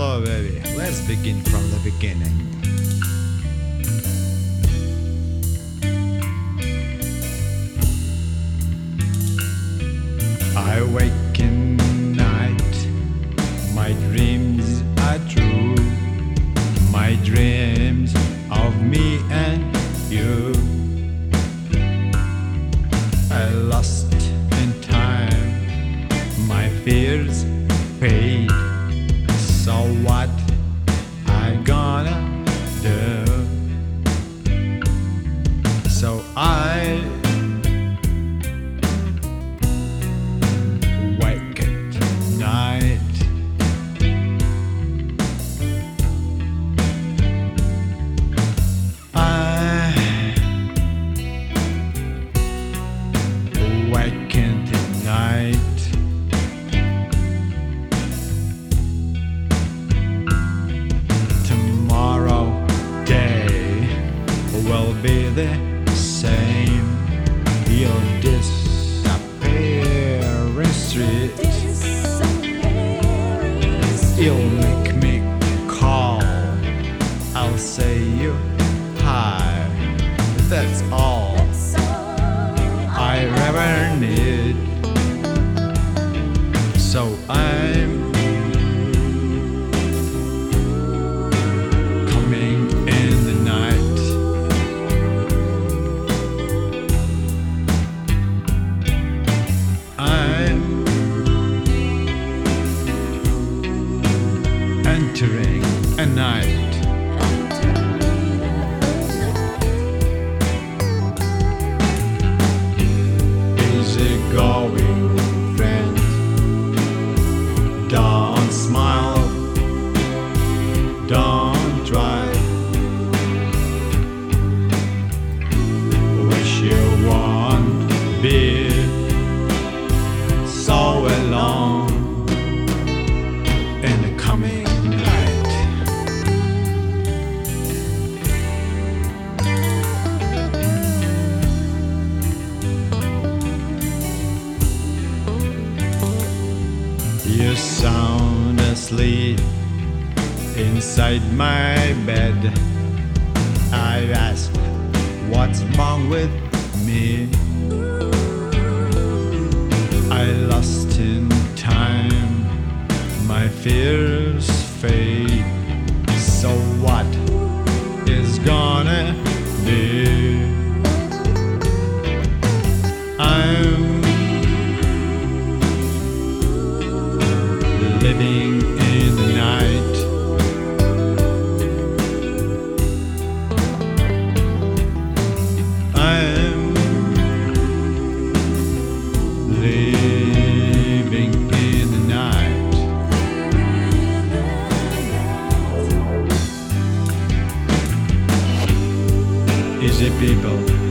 Hello, baby. Let's begin from the beginning. I wake in night, my dreams are true, my dreams of me and you. I lost in time, my fears fade. So what I gonna do? So I wake at night. I wake at night. Will be the same. You'll disappear in streets. You'll make me call. I'll say you hi. That's all I ever need. So I'm coming in the night. Entering a night. Easy going, friend. Don't smile. Don't try. Wish you won't be so alone in the coming. You sound asleep inside my bed. I ask, what's wrong with me? I lost in time, my fears fade. So what is gonna be? I'm living in the night. I'm living in the night. Easy people.